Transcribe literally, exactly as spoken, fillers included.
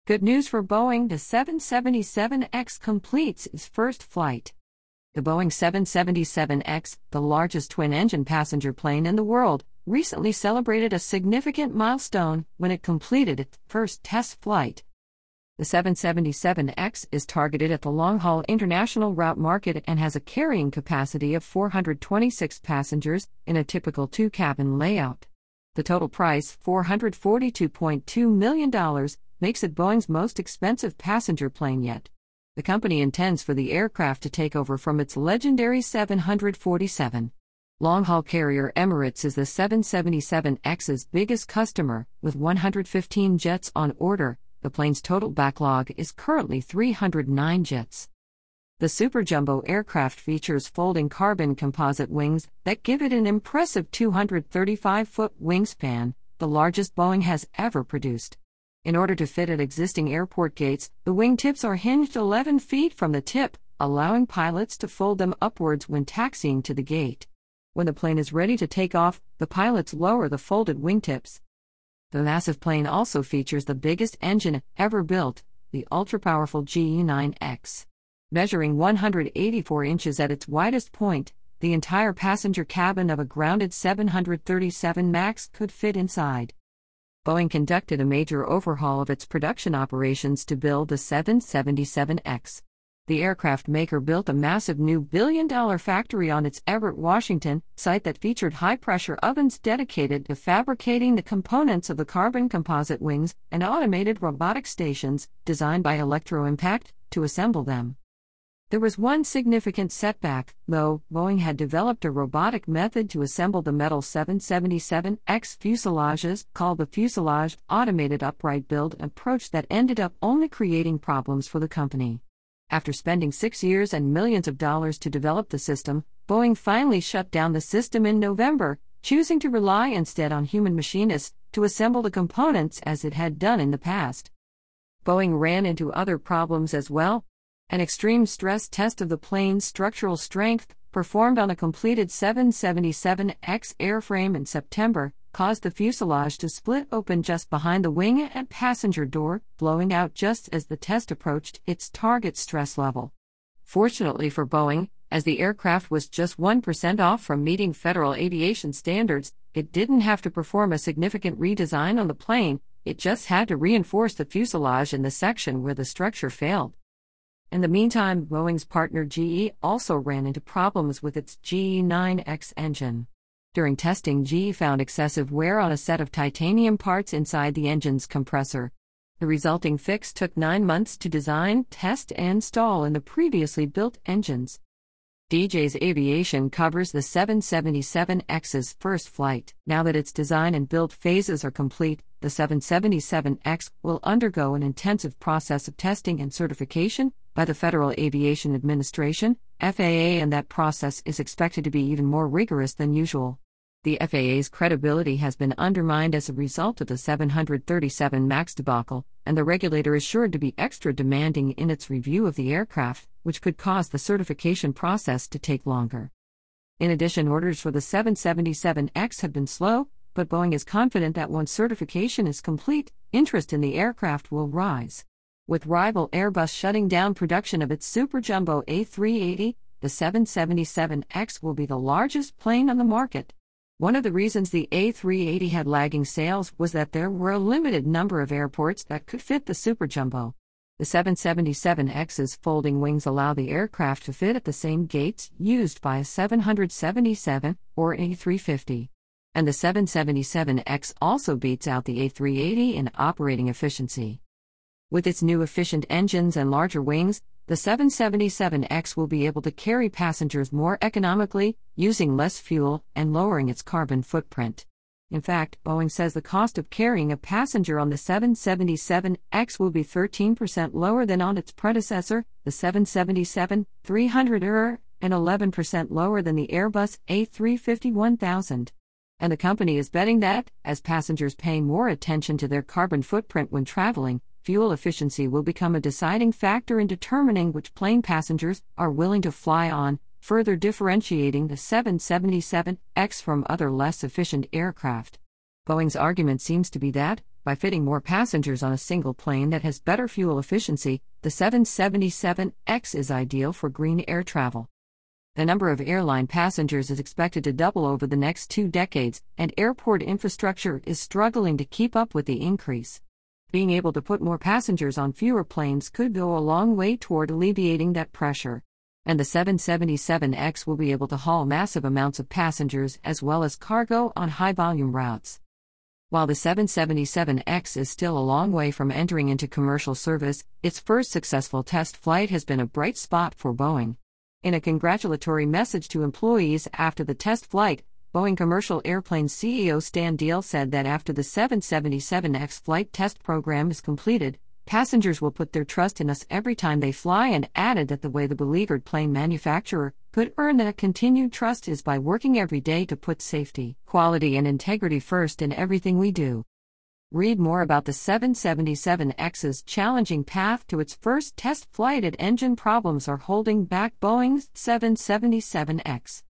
Good news for Boeing: the seven seventy-seven X completes its first flight. The Boeing seven seventy-seven X, the largest twin-engine passenger plane in the world, recently celebrated a significant milestone when it completed its first test flight. The seven seventy-seven X is targeted at the long-haul international route market and has a carrying capacity of four hundred twenty-six passengers in a typical two-cabin layout. The total price, four hundred forty-two point two million dollars, makes it Boeing's most expensive passenger plane yet. The company intends for the aircraft to take over from its legendary seven forty-seven. Long-haul carrier Emirates is the seven seventy-seven X's biggest customer, with one hundred fifteen jets on order. The plane's total backlog is currently three hundred nine jets. The Super Jumbo aircraft features folding carbon composite wings that give it an impressive two hundred thirty-five foot wingspan, the largest Boeing has ever produced. In order to fit at existing airport gates, the wingtips are hinged eleven feet from the tip, allowing pilots to fold them upwards when taxiing to the gate. When the plane is ready to take off, the pilots lower the folded wingtips. The massive plane also features the biggest engine ever built, the ultra-powerful G E nine X. Measuring one hundred eighty-four inches at its widest point, the entire passenger cabin of a grounded seven thirty-seven MAX could fit inside. Boeing conducted a major overhaul of its production operations to build the seven seventy-seven X. The aircraft maker built a massive new billion-dollar factory on its Everett, Washington, site that featured high-pressure ovens dedicated to fabricating the components of the carbon composite wings and automated robotic stations, designed by Electro-Impact, to assemble them. There was one significant setback, though. Boeing had developed a robotic method to assemble the metal seven seventy-seven X fuselages, called the Fuselage Automated Upright Build approach, that ended up only creating problems for the company. After spending six years and millions of dollars to develop the system, Boeing finally shut down the system in November, choosing to rely instead on human machinists to assemble the components as it had done in the past. Boeing ran into other problems as well. An extreme stress test of the plane's structural strength, performed on a completed seven seventy-seven X airframe in September, caused the fuselage to split open just behind the wing and passenger door, blowing out just as the test approached its target stress level. Fortunately for Boeing, as the aircraft was just one percent off from meeting federal aviation standards, it didn't have to perform a significant redesign on the plane. It just had to reinforce the fuselage in the section where the structure failed. In the meantime, Boeing's partner G E also ran into problems with its G E nine X engine. During testing, G E found excessive wear on a set of titanium parts inside the engine's compressor. The resulting fix took nine months to design, test, and install in the previously built engines. D J's Aviation covers the seven seventy-seven X's first flight. Now that its design and build phases are complete, the seven seventy-seven X will undergo an intensive process of testing and certification by the Federal Aviation Administration, F A A, and that process is expected to be even more rigorous than usual. The F A A's credibility has been undermined as a result of the seven thirty-seven MAX debacle, and the regulator is sure to be extra demanding in its review of the aircraft, which could cause the certification process to take longer. In addition, orders for the seven seventy-seven X have been slow, but Boeing is confident that once certification is complete, interest in the aircraft will rise. With rival Airbus shutting down production of its Super Jumbo A three eighty, the seven seventy-seven X will be the largest plane on the market. One of the reasons the A three eighty had lagging sales was that there were a limited number of airports that could fit the Super Jumbo. The seven seventy-seven X's folding wings allow the aircraft to fit at the same gates used by a seven seventy-seven or A three fifty. And the seven seventy-seven X also beats out the A three eighty in operating efficiency. With its new efficient engines and larger wings, the seven seventy-seven X will be able to carry passengers more economically, using less fuel and lowering its carbon footprint. In fact, Boeing says the cost of carrying a passenger on the seven seventy-seven X will be thirteen percent lower than on its predecessor, the seven seventy-seven three hundred E R, and eleven percent lower than the Airbus A three fifty one thousand. And the company is betting that, as passengers pay more attention to their carbon footprint when traveling, fuel efficiency will become a deciding factor in determining which plane passengers are willing to fly on, further differentiating the seven seventy-seven X from other less efficient aircraft. Boeing's argument seems to be that, By fitting more passengers on a single plane that has better fuel efficiency, the seven seventy-seven X is ideal for green air travel. The number of airline passengers is expected to double over the next two decades, and airport infrastructure is struggling to keep up with the increase. Being able to put more passengers on fewer planes could go a long way toward alleviating that pressure. And the seven seventy-seven X will be able to haul massive amounts of passengers as well as cargo on high-volume routes. While the seven seventy-seven X is still a long way from entering into commercial service, its first successful test flight has been a bright spot for Boeing. In a congratulatory message to employees after the test flight, Boeing Commercial Airplanes C E O Stan Deal said that after the seven seventy-seven X flight test program is completed, passengers will put their trust in us every time they fly, and added that the way the beleaguered plane manufacturer could earn that continued trust is by working every day to put safety, quality and integrity first in everything we do. Read more about the seven seventy-seven X's challenging path to its first test flight. At engine problems are holding back Boeing's seven seventy-seven X.